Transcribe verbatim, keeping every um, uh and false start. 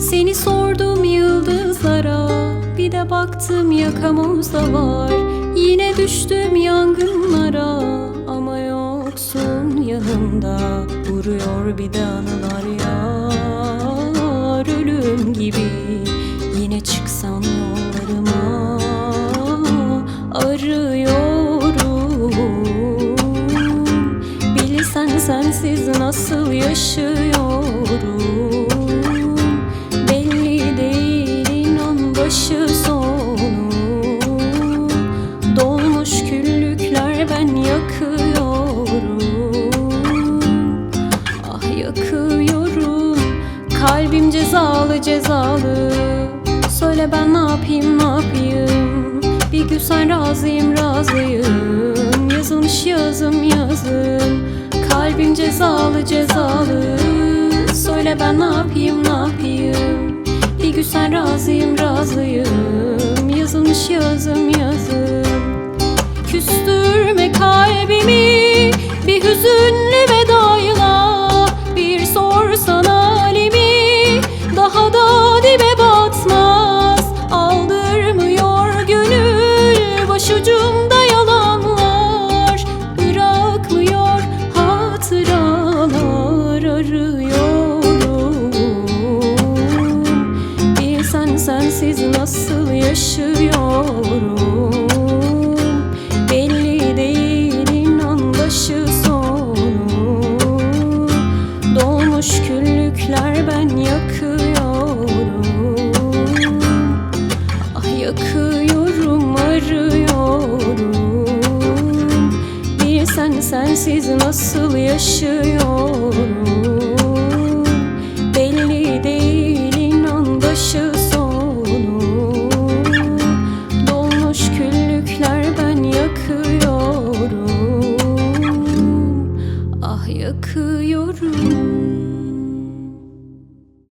Seni sordum yıldızlara, bir de baktım yakamızda var. Yine düştüm yangınlara, ama yoksun yanımda. Vuruyor bir de anılar yar, ölüm gibi. Yine çıksan yollarıma, arıyorum. Bilsen sensiz nasıl yaşıyorum. Belli değil inan başı sonu. Dolmuş küllükler ben yakıyorum. Ah yakıyorum. Kalbim cezalı cezalı. Söyle ben ne yapayım ne yapayım. Bir gün sen razıyım razıyım. Yazılmış yazım yazım. Kalbim cezalı cezalı. Söyle ben ne yapayım ne yapayım. Bir gün sen razıyım razıyım. Yazılmış yazım yazım. Küstürme kalbimi bir hüzünlü vedayla. Bir sorsan halimi daha da dibe batmaz. Aldırmıyor gönül başucumda yalanlar. Bırakmıyor hatıralar, arıyorum. Bilsen sensiz nasıl yaşıyorum. Belli değil inan başı sonu. Dolmuş küllükler ben yakıyorum. Ah yakıyorum, arıyorum. Bilsen sensiz nasıl yaşıyorum. Belli değil inan başı sonu. Dolmuş küllükler ben yakıyorum. Ah yakıyorum.